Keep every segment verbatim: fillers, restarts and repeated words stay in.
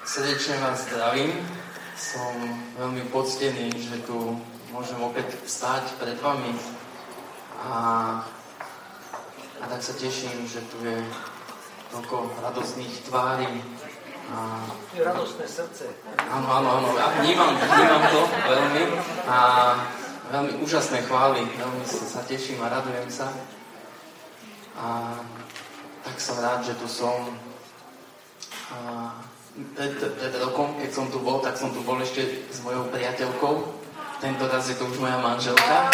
Srdečne vás zdravím. Som veľmi poctený, že tu môžem opäť vstať pred vami. A, a tak sa teším, že tu je toľko radostných tvári. A, radostné srdce. Áno, áno, áno. Ja vnímam, vnímam to veľmi. A veľmi úžasné chvály. Veľmi sa teším a radujem sa. A tak som rád, že tu som. A, Pred, pred rokom, keď som tu bol, tak som tu bol ešte s mojou priateľkou. Tento raz je to už moja manželka.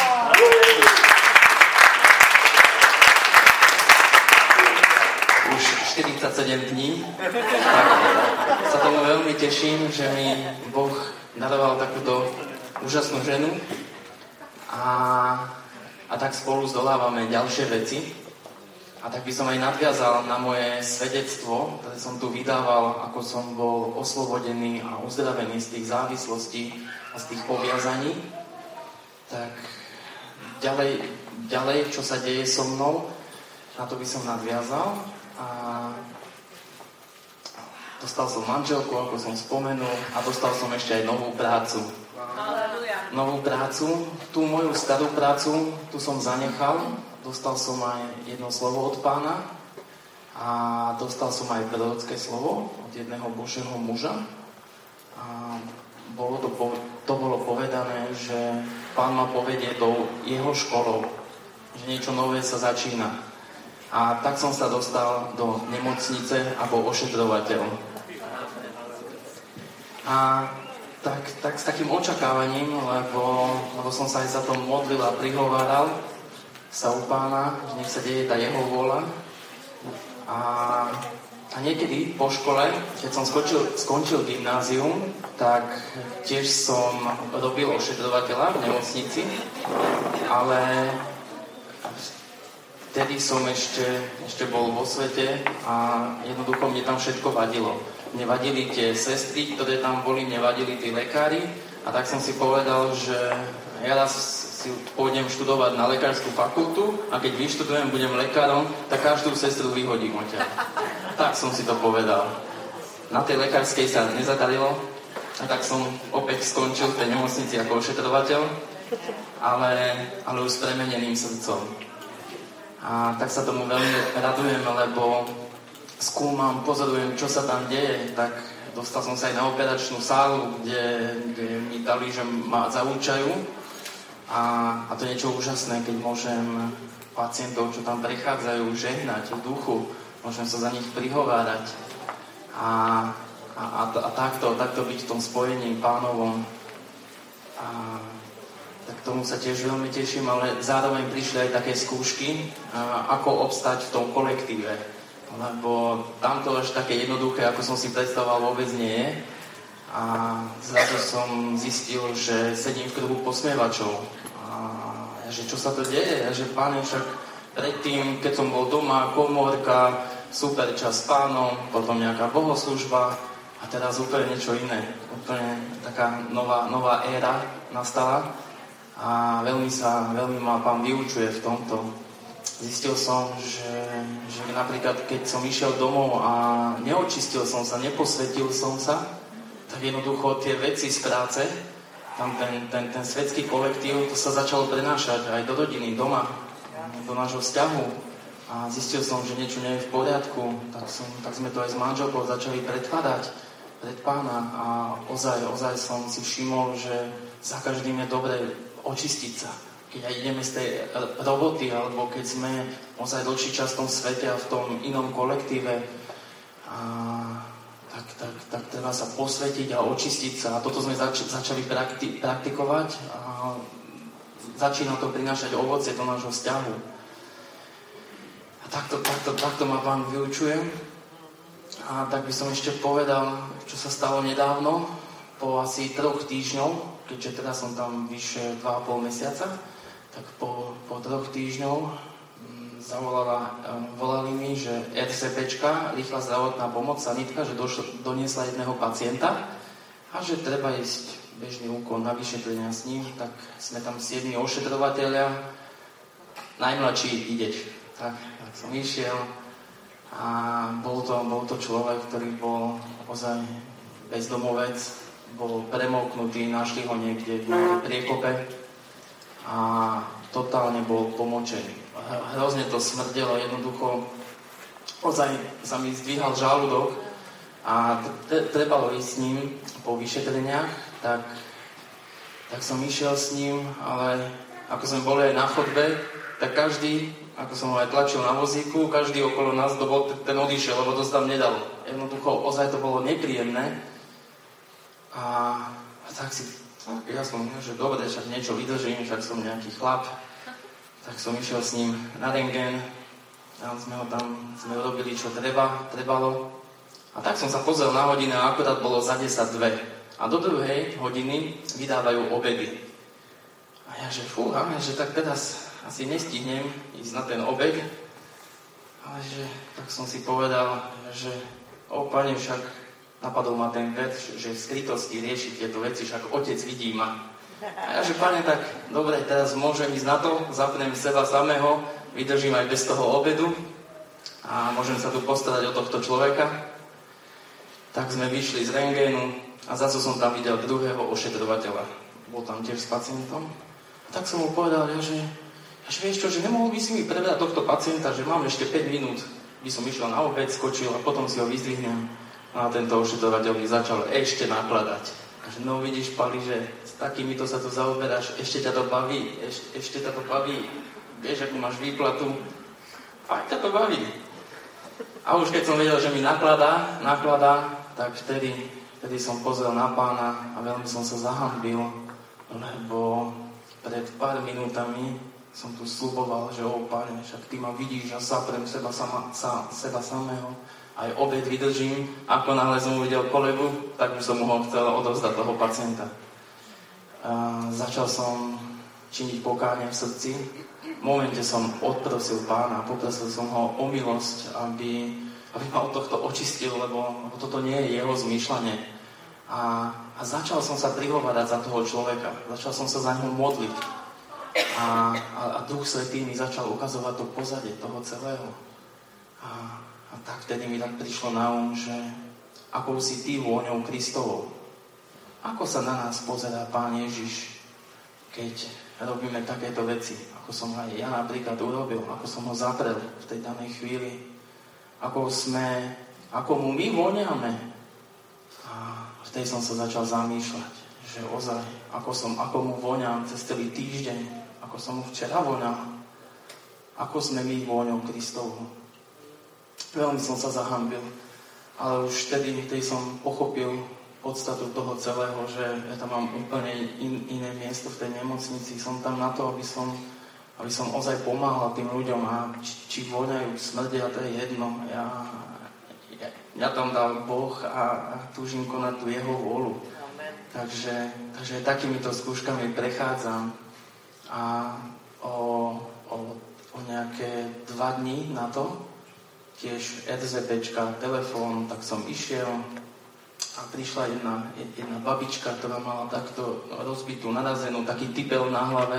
Už štyridsaťsedem dní. Tak sa tomu veľmi teším, že mi Boh daroval takúto úžasnú ženu. A, a tak spolu zdolávame ďalšie veci. A tak by som aj nadviazal na moje svedectvo, ktoré som tu vydával, ako som bol oslobodený a uzdravený z tých závislostí a z tých poviazaní. Tak ďalej, ďalej, čo sa deje so mnou, na to by som nadviazal. A dostal som manželku, ako som spomenul, a dostal som ešte aj novú prácu. Novú prácu. Tú moju starú prácu, tu som zanechal. Dostal som aj jedno slovo od Pána a dostal som aj prorocké slovo od jedného Božieho muža. A bolo to, to bolo povedané, že Pán ma povedie tou jeho školou, že niečo nové sa začína. A tak som sa dostal do nemocnice ako ošetrovateľ. A tak, tak s takým očakávaním, lebo, lebo som sa aj za to modlil a prihováral sa u Pána, že nech sa deje tá jeho vôľa. A, a niekedy po škole, keď som skončil, skončil gymnázium, tak tiež som robil ošetrovateľa v nemocnici, ale vtedy som ešte, ešte bol vo svete a jednoducho mne tam všetko vadilo. Mne vadili tie sestry, ktoré tam boli, mne vadili tí lekári a tak som si povedal, že ja raz pôjdem študovať na lekárskú fakultu a keď vyštudujem, budem lekárom, tak každú sestru vyhodím odtiaľ. Tak som si to povedal. Na tej lekárskej sa nezadarilo a tak som opäť skončil v tej nemocnici ako ošetrovateľ, ale, ale už s premeneným srdcom. A tak sa tomu veľmi radujem, lebo skúmam, pozorujem, čo sa tam deje, tak dostal som sa aj na operačnú sálu, kde, kde mi dali, že ma zaúčajú. A, a to je niečo úžasné, keď môžem pacientov, čo tam prechádzajú, žehnať v duchu, môžem sa za nich prihovárať a, a, a, a takto, takto byť v tom spojení Pánovom. A tak tomu sa tiež veľmi teším, ale zároveň prišli aj také skúšky, a, ako obstať v tom kolektíve. Lebo tamto až také jednoduché, ako som si predstavoval, vôbec nie je. A zrazu som zistil, že sedím v kruhu posmievačov. A že čo sa to deje? A že Pán, však predtým, keď som bol doma, komórka, super čas s Pánom, potom nejaká bohoslužba a teraz úplne niečo iné. Úplne taká nová, nová éra nastala a veľmi sa, veľmi ma Pán vyučuje v tomto. Zistil som, že, že napríklad, keď som išiel domov a neočistil som sa, neposvetil som sa, tak jednoducho tie veci z práce, tam ten, ten, ten svetský kolektív, to sa začalo prenášať aj do rodiny, doma, do nášho vzťahu. A zistil som, že niečo nie je v poriadku, tak, som, tak sme to aj s manželkou začali predkladať pred Pána a ozaj, ozaj som si všimol, že za každým je dobré očistiť sa. Keď aj ideme z tej roboty, alebo keď sme ozaj dlhší čas v tom svete a v tom inom kolektíve, a Tak, tak, tak treba sa posvetiť a očistiť sa. A toto sme zač- začali prakti- praktikovať a začína to prinášať ovocie do nášho vzťahu. A takto, takto, takto ma Pán vyučuje. A tak by som ešte povedal, čo sa stalo nedávno, po asi troch týždňov, keďže teda som tam vyše dva a pol mesiaca, tak po, po troch týždňov zavolala, volali mi, že RCPčka, rýchla zdravotná pomoc, sanitka, že došlo, doniesla jedného pacienta a že treba ísť bežný úkon na vyšetrenia s ním, tak sme tam siedmi ošetrovateľia, najmladší ideš. Tak, tak som išiel a bol to, bol to človek, ktorý bol ozaj bezdomovec, bol premoknutý, našli ho niekde v nejakej priekope a totálne bol pomočený. Hrozne to smrdelo, jednoducho ozaj sa mi zdvíhal žalúdok a t- trebalo ísť s ním po vyšetreniach, tak, tak som išiel s ním, ale ako sme boli aj na chodbe, tak každý, ako som ho aj tlačil na vozíku, každý okolo nás, to bol, ten odišiel, lebo to sa tam nedalo. Jednoducho, ozaj to bolo nepríjemné. A, a tak si, tak ja som že dobre, však niečo vydržím, však som nejaký chlap. Tak som išiel s ním na rentgen, tam sme ho tam, sme robili, čo treba, trebalo. A tak som sa pozrel na hodiny a akurát bolo za desať dva. A do druhej hodiny vydávajú obedy. A ja že fúha, že tak teraz asi nestihnem ísť na ten obed. Ale že tak som si povedal, že o Pane, však napadol ma ten vec, že v skrytosti rieši tieto veci, však Otec vidí ma. A ja, že Pane, tak dobre, teraz môžem ísť na to, zapnem seba samého, vydržím aj bez toho obedu a môžem sa tu postarať o tohto človeka. Tak sme vyšli z rentgénu a zase som tam videl druhého ošetrovateľa. Bol tam tiež s pacientom. A tak som mu povedal, ja, že, ja, že vieš čo, že nemohol by si mi prebrať tohto pacienta, že mám ešte päť minút, by som išiel na obed, skočil a potom si ho vyzdvihnem. A tento ošetrovateľ mi začal ešte nakladať. A že no vidíš, Pali, že s takýmito sa tu zaoberáš, ešte ťa to baví, ešte, ešte ťa to baví, vieš, akú máš výplatu, fakt ťa to baví. A už keď som vedel, že mi nakladá, nakladá, tak vtedy, vtedy som pozrel na Pána a veľmi som sa zahanbil, lebo pred pár minútami som tu sľuboval, že o Pane, však Ty ma vidíš a saprem seba, sama, sa, seba samého. Aj obed vydržím, ako náhle som uvidel kolegu, tak už som mu ho chcel odovzdať toho pacienta. A začal som činiť pokánie v srdci. V momente som odprosil Pána, poprosil som ho o milosť, aby, aby ma od tohto očistil, lebo, lebo toto nie je jeho zmýšľanie. A, a začal som sa prihovárať za toho človeka. Začal som sa za ňo modliť. A, a, a Duch Svätý mi začal ukazovať to pozadie toho celého. A, A tak vtedy mi tak prišlo na um, že akou si ty vôňou Kristovou. Ako sa na nás pozerá Pán Ježiš, keď robíme takéto veci, ako som aj ja napríklad urobil, ako som ho zaprel v tej danej chvíli, ako sme, ako mu my voňame. A vtedy som sa začal zamýšľať, že ozaj, ako, som, ako mu voňam cez celý týždeň, ako som mu včera voňal, ako sme my vôňou Kristovou. Veľmi som sa zahanbil, ale už vtedy, vtedy som pochopil podstatu toho celého, že ja tam mám úplne in, iné miesto v tej nemocnici. Som tam na to, aby som, aby som ozaj pomáhal tým ľuďom a či, či voňajú, smrdia, to je jedno. Ja, ja, ja tam dal Boh a, a túžim konať tú jeho vôľu. Takže, takže takýmito skúškami prechádzam a o, o, o nejaké dva dní na to tiež RZPčka, telefón, tak som išiel a prišla jedna, jedna babička, ktorá mala takto rozbitú, narazenú, taký typel na hlave.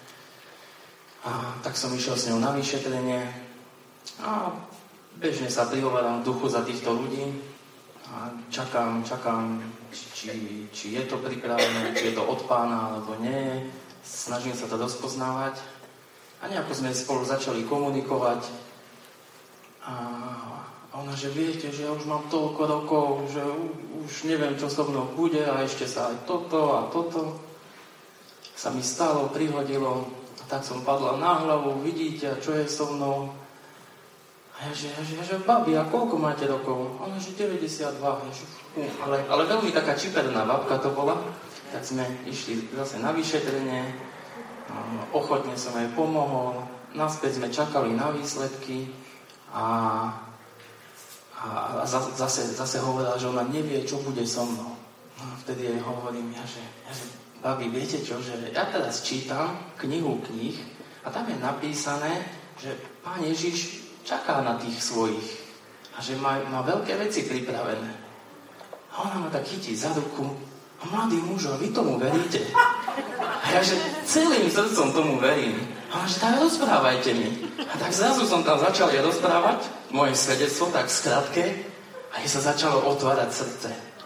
A tak som išiel s ňou na vyšetrenie a bežne sa prihováram v duchu za týchto ľudí a čakám, čakám, či, či je to pripravené, či je to od Pána, alebo nie. Snažím sa to rozpoznávať a nejako sme spolu začali komunikovať. A ona, že viete, že ja už mám toľko rokov, že už neviem, čo so mnou bude a ešte sa aj toto a toto sa mi stalo, prihodilo a tak som padla na hlavu, vidíte, čo je so mnou. A ja, že, ja, že, ja, že babi, a koľko máte rokov? Ona, že deväťdesiatdva. Ja, že, ale, ale veľmi taká čiperná babka to bola. Tak sme išli zase na vyšetrenie, ochotne som jej pomohol, naspäť sme čakali na výsledky. A, a, a zase, zase hovorila, že ona nevie, čo bude so mnou. No a vtedy jej hovorím, ja, že, ja, že babi, viete čo, že ja teraz čítam knihu kníh a tam je napísané, že Pán Ježiš čaká na tých svojich a že má, má veľké veci pripravené. A ona ma tak chytí za ruku a mladý muž, a vy tomu veríte? A ja, že celým srdcom tomu verím. A že tak rozprávajte mi. A tak zrazu som tam začal ja rozprávať moje svedectvo, tak v skratke, a jej sa začalo otvárať srdce. A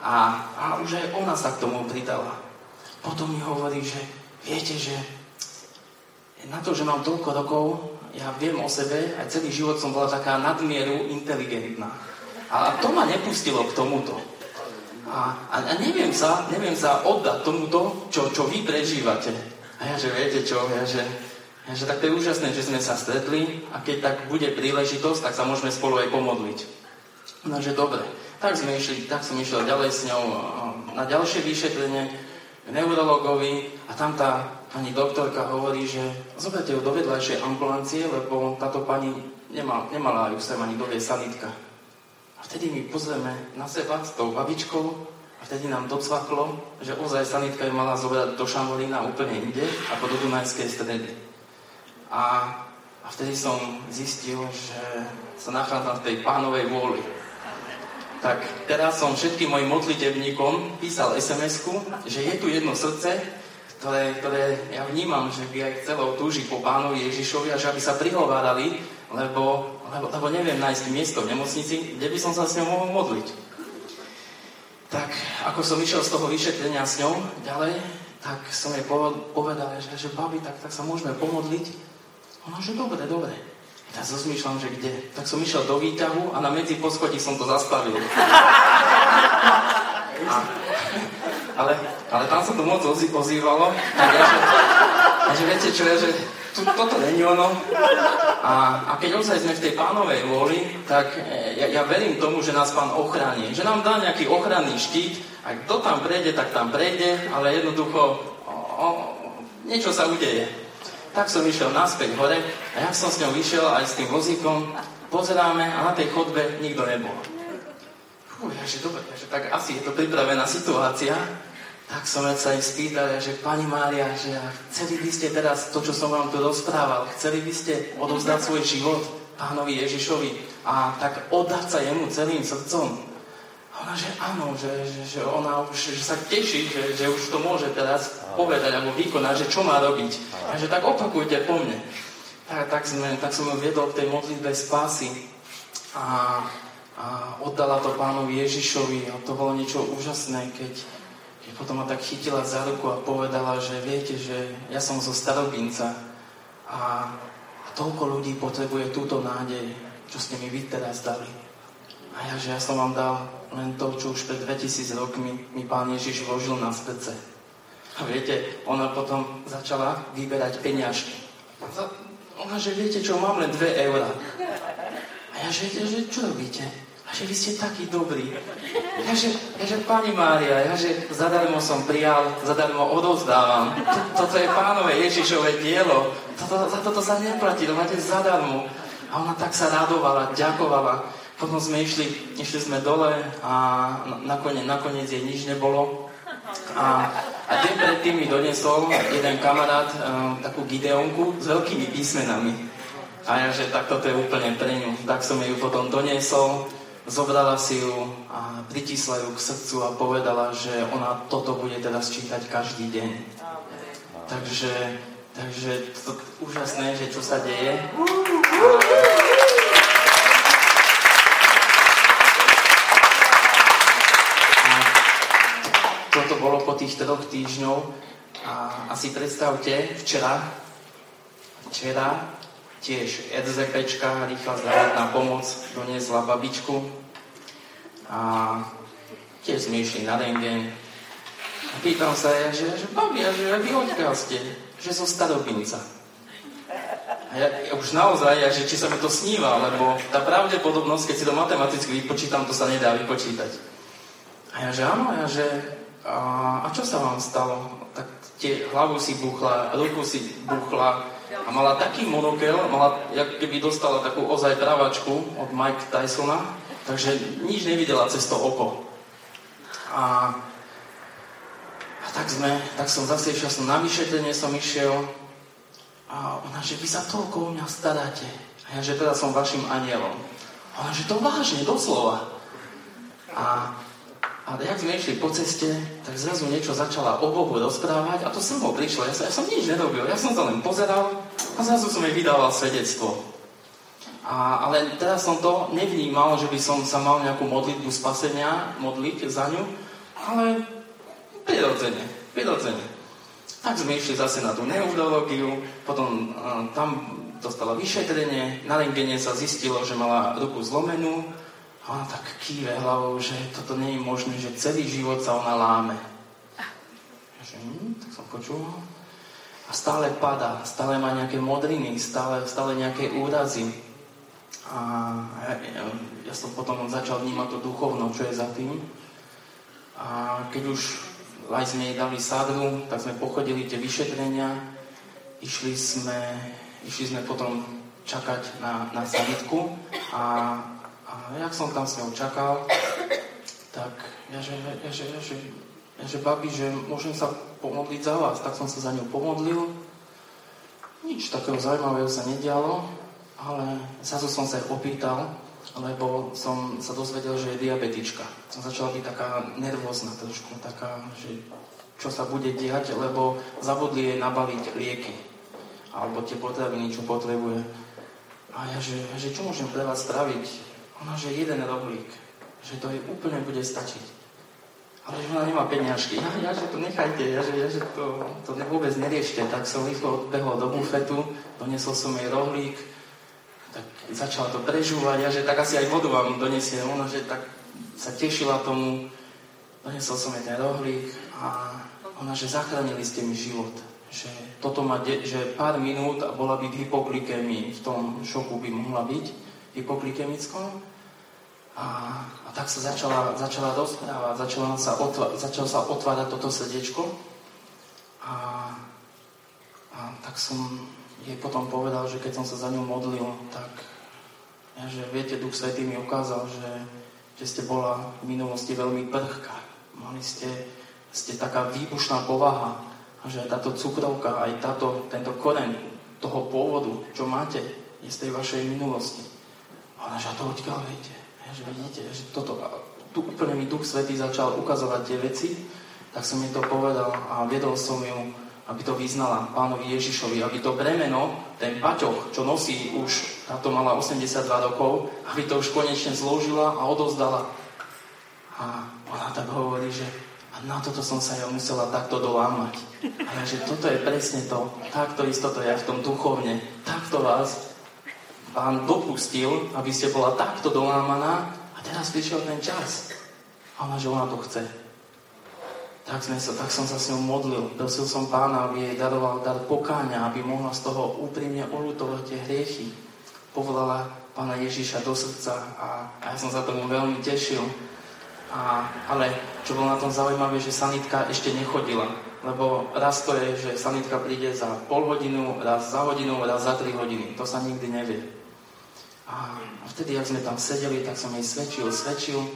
A, a už aj ona sa k tomu pridala. Potom mi hovorí, že viete, že na to, že mám toľko rokov, ja viem o sebe, aj celý život som bola taká nadmieru inteligentná. A to ma nepustilo k tomuto. A, a, a neviem, sa, neviem sa oddať tomuto, čo, čo vy prežívate. A ja, že viete čo, ja, že, ja, že tak to je úžasné, že sme sa stretli a keď tak bude príležitosť, tak sa môžeme spolu aj pomodliť. No, že dobre. Tak sme išli, tak som išiel ďalej s ňou na ďalšie vyšetrenie k neurologovi a tam tá pani doktorka hovorí, že zoberte ju do vedľajšej ambulancie, lebo táto pani nemal, nemala ju sem ani doviesť sanitka. A vtedy my pozrieme na seba s tou babičkou a vtedy nám docvaklo, že ozaj sanitka ju mala zobrať do Šamolína úplne inde, ako do Dunajskej Stredy. A, a vtedy som zistil, že sa nachádzam v tej Pánovej vôli. Tak teraz som všetkým mojim modlitebníkom písal es em esku, že je tu jedno srdce, ktoré, ktoré ja vnímam, že by aj chcelo túžiť po Pánovi Ježišovi a že aby sa prihovárali, lebo, lebo, lebo neviem nájsť miesto v nemocnici, kde by som sa s ňou mohol modliť. Tak ako som išiel z toho vyšetrenia s ňou ďalej, tak som jej povedal, že, že babi, tak, tak sa môžeme pomodliť. Ona, že dobre, dobre. Tak rozmýšľam, že kde. Tak som išiel do výťahu a na medzi poschodí som to zastavil. A, ale, ale tam sa to moc ozý, ozývalo. Tak ja, že, a že viete čo, ja, že tu, toto není ono. A, a keď ozaj sme v tej Pánovej vôli, tak ja, ja verím tomu, že nás Pán ochráni. Že nám dá nejaký ochranný štít a kto tam prejde, tak tam prejde, ale jednoducho o, o, niečo sa udeje. Tak som išiel naspäť hore a jak som s ňou vyšiel aj s tým vozíkom, pozeráme a na tej chodbe nikto nebol. Fú, ja, že dobre, ja, že tak asi je to pripravená situácia. Tak som sa jej spýtal, ja, že pani Mária, že chceli by ste teraz to, čo som vám tu rozprával, chceli by ste odovzdať svoj život Pánovi Ježišovi a tak oddať sa jemu celým srdcom. A ona, že áno, že, že, že ona už že sa teší, že, že už to môže teraz povedať alebo vykonať, že čo má robiť. A že tak opakujte po mne. Tak, tak, sme, tak som ju viedol k tej modlitbe spásy a, a oddala to Pánovi Ježišovi a to bolo niečo úžasné, keď, keď potom ma tak chytila za ruku a povedala, že viete, že ja som zo Starobinca a, a toľko ľudí potrebuje túto nádej, čo ste mi vy teraz dali. A ja, že ja som vám dal len to, čo už pred dvetisíc rokmi mi Pán Ježiš vložil na srdce. A viete, ona potom začala vyberať peniažky. Ona, že viete čo, mám len dve eurá. A ja, že, že čo robíte? A že vy ste takí dobrí. Ja, že, ja, že pani Mária, ja, že zadarmo som prijal, zadarmo odovzdávam. Toto je Pánové Ježišové dielo. Toto, za toto sa neplatí, to máte zadarmo. A ona tak sa radovala, ďakovala. Potom sme išli, išli sme dole a nakoniec, nakoniec jej nič nebolo. A, a deň predtým mi donesol jeden kamarát um, takú gideonku s veľkými písmenami. A ja, že tak toto je úplne pre ňu. Tak som jej ju potom doniesol, zobrala si ju a pritisla ju k srdcu a povedala, že ona toto bude teraz čítať každý deň. Takže, takže to úžasné, že čo sa deje. Toto bolo po tých troch týždňov a asi predstavte, včera, včera tiež RZPčka, rýchla zdravotná pomoc, doniesla babičku a tiež sme išli na rentgen. A pýtam sa ja, že, že babi, že vy odkiaľ ste? Že zo Starobinca. A ja, ja už naozaj, ja, že či sa mi to sníva, lebo tá pravdepodobnosť, keď si to matematicky vypočítam, to sa nedá vypočítať. A ja, že áno, ja, že A, a čo sa vám stalo? Tak tie hlavu si buchla, ruku si buchla a mala taký monokel, mala, jak keby dostala takú ozaj pravačku od Mike Tysona, takže nič nevidela cez to oko. A, a tak sme, tak som zase išiel, som na vyšetrenie som išiel a ona, že vy sa toľko o mňa staráte. A ja, že teda som vašim anielom. A ona, že to vážne, doslova. A A jak sme išli po ceste, tak zrazu niečo začala o Bohu rozprávať a to samo prišlo. Ja, sa, ja som nič nerobil, ja som to len pozeral a zrazu som jej vydával svedectvo. A, ale teraz som to nevnímal, že by som sa mal nejakú modlitbu spasenia modliť za ňu, ale prirodzene, prirodzene. Tak sme išli zase na tú neurológiu, potom uh, tam dostala vyšetrenie, na rentgene sa zistilo, že mala ruku zlomenú a ona tak kýve hlavou, že toto nie je možné, že celý život sa ona láme. Ja, že, hm, tak som počul. A stále padá, stále má nejaké modriny, stále, stále nejaké úrazy. A ja, ja, ja som potom začal vnímať to duchovno, čo je za tým. A keď už aj sme jej dali sadru, tak sme pochodili tie vyšetrenia. Išli sme, išli sme potom čakať na, na sanitku. A, a jak som tam s ňou čakal, tak ja že, ja, že, ja, že, ja, že babi, že môžem sa pomodliť za vás. Tak som sa za ňou pomodlil. Nič takého zaujímavého sa nedialo, ale zrazu som sa opýtal, lebo som sa dozvedel, že je diabetička. Som začala byť taká nervózna trošku, taká, že čo sa bude diať, lebo zabudli jej nabaliť lieky. Alebo tie potraviny, čo potrebuje. A ja, že, že čo môžem pre vás spraviť? Ona, že jeden rohlík. Že to jej úplne bude stačiť. Ale že ona nemá peniažky. Ja, ja že to nechajte, ja, že, ja, že to, to vôbec neriešte. Tak som rýchlo odbehol do bufetu, doniesol som jej rohlík, tak začala to prežúvať, ja, že tak asi aj vodu vám donesiem. Ona, že tak sa tešila tomu, doniesol som jej ten rohlík a ona, že zachránili ste mi život. Že toto má, de- že pár minút a bola by v hypoglykémii, v tom šoku by mohla byť, hypoglykemickom. A, a tak sa začala, začala rozprávať, začala sa, otva- začala sa otvárať toto srdiečko. A, a tak som jej potom povedal, že keď som sa za ňou modlil, tak ja, že viete, Duch Svätý mi ukázal, že, že ste bola v minulosti veľmi prchká. Mali ste, ste taká výbušná povaha a že táto cukrovka, aj táto, tento koreň toho pôvodu, čo máte, je z tej vašej minulosti. A ona, že to odkiaľ viete? Ja, že vidíte, že toto, tu úplne mi Duch Svätý začal ukazovať tie veci, tak som jej to povedal a viedol som ju, aby to vyznala Pánovi Ježišovi, aby to bremeno, ten baťoch, čo nosí už, táto mala osemdesiatdva rokov, aby to už konečne zložila a odovzdala. A ona tak hovorí, že a na toto som sa ja musela takto dolámať. A ja, že toto je presne to, takto istoto je v tom duchovne, takto vás Pán dopustil, aby ste bola takto dolámaná a teraz prišiel ten čas. A ona, že ona to chce. Tak, sme sa, tak som sa s ňou modlil. Prosil som Pána, aby jej daroval dar pokáňa, aby mohla z toho úprimne oľutovať tie hriechy. Povolala Pána Ježiša do srdca a, a ja som sa tomu veľmi tešil. A, ale čo bolo na tom zaujímavé, že sanitka ešte nechodila. Lebo raz to je, že sanitka príde za pol hodinu, raz za hodinu, raz za tri hodiny. To sa nikdy nevie. A, a vtedy, ak sme tam sedeli, tak som jej svedčil, svedčil.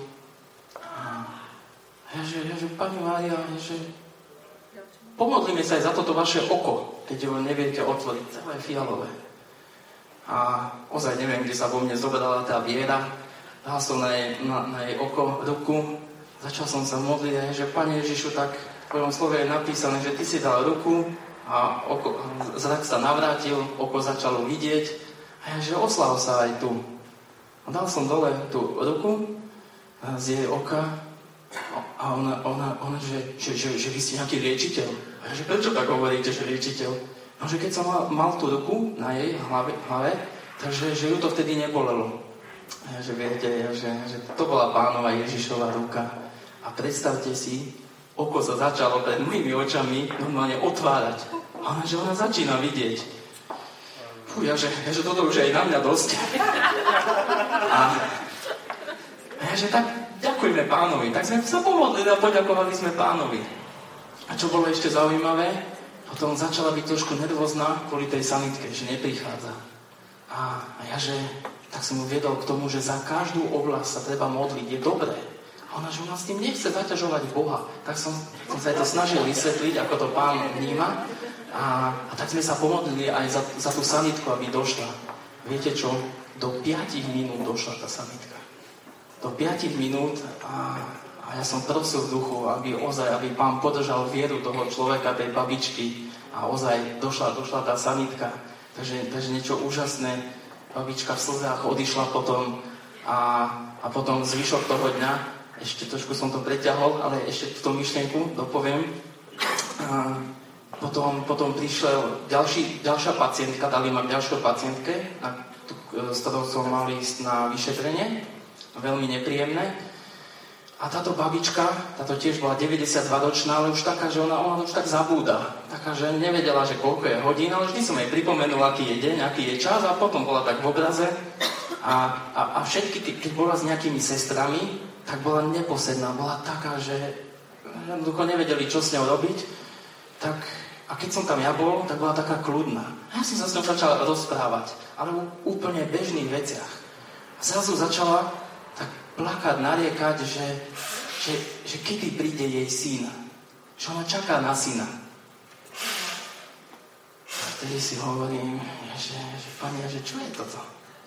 Ja, že, ja, že Pani Mária, ja, že pomodlíme sa aj za toto vaše oko, keď ho neviete otvoriť, celé fialové. A ozaj neviem, kde sa vo mne zobrala tá viera. Dal som na jej, na, na jej oko ruku, začal som sa modliť, že Pane Ježišu, tak v tvojom slove je napísané, že ty si dal ruku a oko, zrak sa navrátil, oko začalo vidieť a ja, že oslav sa aj tu. A dal som dole tú ruku z jej oka. A ona, ona, ona že, že, že, že vy ste nejaký liečiteľ. A ja, že prečo tak hovoríte, že liečiteľ? No, že keď som mal, mal tú ruku na jej hlave, hlave takže že ju to vtedy nebolelo. A ja, že viete, ja, že, že to bola Pánova Ježišova ruka. A predstavte si, oko sa začalo pred mojimi očami normálne otvárať. A ona, že ona začína vidieť. Fú, ja, že, ja, že toto už je aj na mňa dosť. A, a ja, že tak ďakujme Pánovi. Tak sme sa pomodlili a poďakovali sme Pánovi. A čo bolo ešte zaujímavé, potom začala byť trošku nervózna kvôli tej sanitke, že neprichádza. A, a ja, že tak som ju viedol k tomu, že za každú oblasť sa treba modliť, je dobré. A ona, že ona s tým nechce zaťažovať Boha. Tak som, som sa to snažil vysvetliť, ako to Pán vníma. A, a tak sme sa pomodlili aj za, za tú sanitku, aby došla. Viete čo? Do piatich minút došla tá sanitka. Do piatich minút a, a ja som prosil v duchu, aby ozaj, aby Pán podržal vieru toho človeka, tej babičky a ozaj došla, došla tá sanitka. Takže, takže niečo úžasné. Babička v slzách odišla potom a, a potom zvyšok toho dňa ešte trošku som to preťahol, ale ešte tú myšlienku dopoviem. A potom, potom prišiel ďalší, ďalšia pacientka, dali ma ďalšiu pacientke, na, s ktorou som mal ísť na vyšetrenie, veľmi nepríjemné. A táto babička, táto tiež bola deväťdesiatdvaročná, ale už taká, že ona, ona už tak zabúda. Taká, že nevedela, že koľko je hodín, ale vždy som jej pripomenul, aký je deň, aký je čas a potom bola tak v obraze. A, a, a všetky, keď bola s nejakými sestrami, tak bola neposedná, bola taká, že jednoducho nevedeli, čo s ňou robiť. Tak, a keď som tam ja bol, tak bola taká kľudná. A ja som sa s ňou začal rozprávať, ale o úplne bežných veciach. A zrazu začala tak plakať, nariekať, že, že, že kedy príde jej syn. Že ona čaká na syna. A vtedy si hovorím, že, že pani, že čo je toto?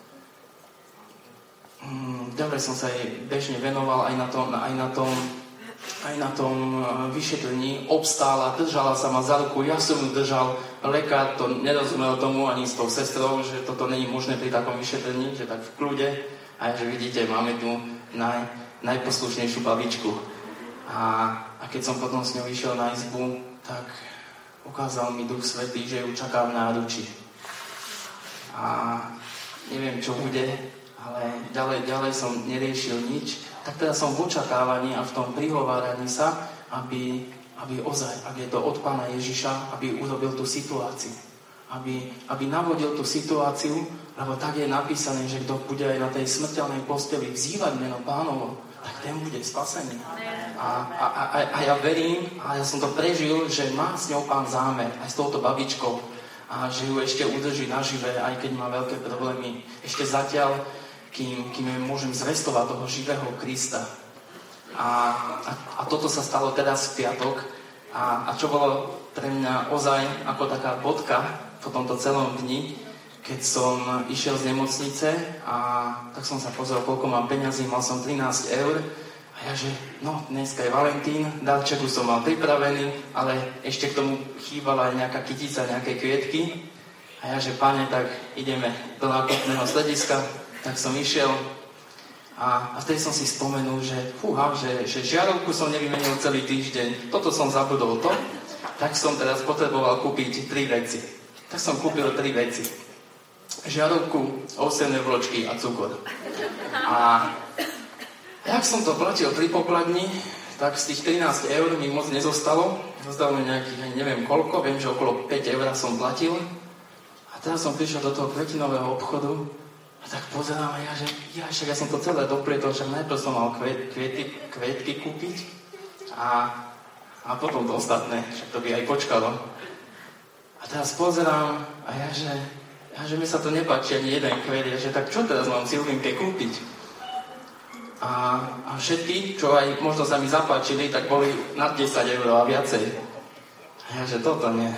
Mm, ďalej som sa jej bežne venoval aj na tom, aj na tom, aj na tom vyšetrení. Obstála, držala sa ma za ruku, ja som ju držal. Lekár to nerozumel tomu ani s tou sestrou, že toto nie je možné pri takom vyšetrení, že tak v kľude. A že vidíte, máme tu naj, najposlušnejšiu babičku. A, a keď som potom s ňou išiel na izbu, tak ukázal mi Duch Svätý, že ju čaká v náručí. A neviem, čo bude, ale ďalej, ďalej som neriešil nič. Tak teda som v očakávaní a v tom prihováraní sa, aby, aby ozaj, ak je to od Pána Ježiša, aby urobil tú situáciu. Aby, aby navodil tú situáciu, lebo tak je napísané, že kto bude aj na tej smrteľnej posteli vzývať meno Pánovo, tak ten bude spasený. A, a, a, a ja verím, a ja som to prežil, že má s ňou Pán zámer, aj s touto babičkou, a že ju ešte udrží nažive, aj keď má veľké problémy. Ešte zatiaľ, kým, kým môžem zvestovať toho živého Krista. A, a, a toto sa stalo teraz v piatok. A, a čo bolo pre mňa ozaj ako taká bodka po tomto celom dni, keď som išiel z nemocnice a tak som sa pozrel, koľko mám peňazí, mal som trinásť eur a ja, že no, dneska je Valentín, darček už som mal pripravený, ale ešte k tomu chýbala aj nejaká kytica, nejaké kvietky a ja, že Pane, tak ideme do nákupného strediska, tak som išiel a, a vtedy som si spomenul, že fúha, že, že žiarovku som nevymenil celý týždeň, toto som zabudol to, tak som teraz potreboval kúpiť tri veci. Tak som kúpil tri veci. Žiarovku, ovsené vločky a cukor. A jak som to platil pri pokladni, tak z tých trinásť eur mi moc nezostalo. Zostalo mi nejakých, neviem koľko, viem, že okolo päť eur som platil. A teraz som prišiel do toho kvetinového obchodu a tak pozerám a ja, že ja, však ja som to celé doplietol, však najprv som mal kvet, kvety, kvetky kúpiť a, a potom to ostatné, však to by aj počkalo. A teraz pozerám a ja, že, ja, že mi sa to nepáči ani jeden kvet, ja, že tak čo teraz mám Silvinke kúpiť? A, a všetky, čo aj možno sa mi zapáčili, tak boli nad desať eur a viacej. A ja, že toto nie.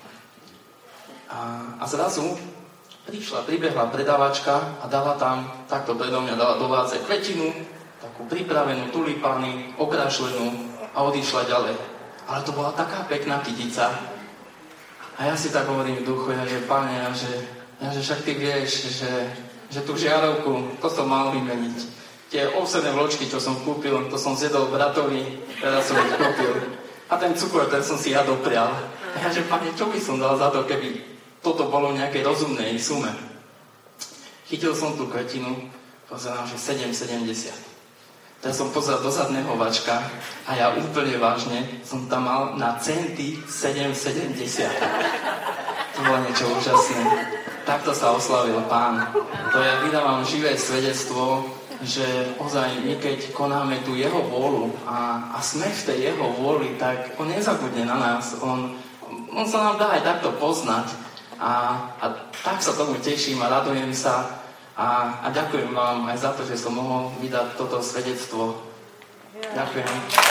A, a zrazu prišla, pribehla predávačka a dala tam, takto predo mňa dala do váze kvetinu, takú pripravenú, tulipány, okrašlenú a odišla ďalej. Ale to bola taká pekná kytica. A ja si tak hovorím v duchu, ja, že Pane, ja, že, ja, že však ty vieš, že, že tú žiarovku, to som mal vymeniť. Tie ovsené vločky, čo som kúpil, to som zjedol bratovi, teraz som ich kúpil. A ten cukor, ten som si ja doprial. A ja, že Pane, čo by som dal za to, keby toto bolo v nejakej rozumnej sume? Chytil som tú kvetinu, pozerám, že sedem sedemdesiat. Teraz som pozrel do zadného vačka a ja úplne vážne som tam mal na centy sedem sedemdesiat. To bolo niečo úžasné. Takto sa oslavil Pán. To ja vydávam živé svedectvo, že ozaj my keď konáme tú jeho vôľu a, a sme v tej jeho vôli, tak on nezabudne na nás. On, on sa nám dá aj takto poznať. A, a tak sa tomu teším a radujem sa. A, a ďakujem vám aj za to, že som mohol vydať toto svedectvo. Ďakujem.